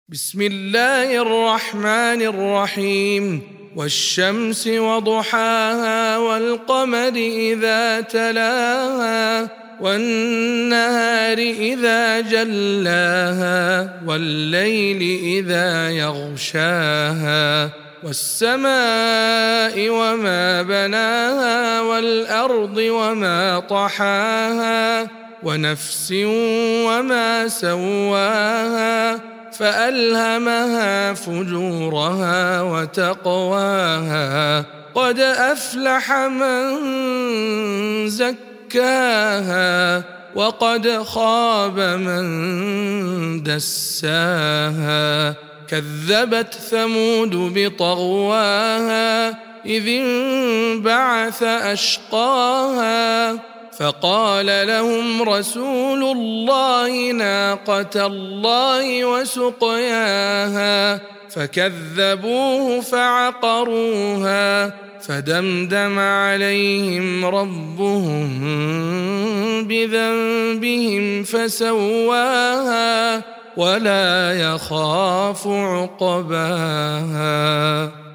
بسم الله الرحمن الرحيم والشمس وضحاها والقمر إذا تلاها والنهار إذا جلاها والليل إذا يغشاها والسماء وما بناها والأرض وما طحاها ونفس وما سواها فألهمها فجورها وتقواها قد أفلح من زكاها وقد خاب من دساها كذبت ثمود بطغواها إذ انبعث أشقاها فقال لهم رسول الله ناقة الله وسقياها فكذبوه فعقروها فدمدم عليهم ربهم بذنبهم فسواها ولا يخاف عقباها.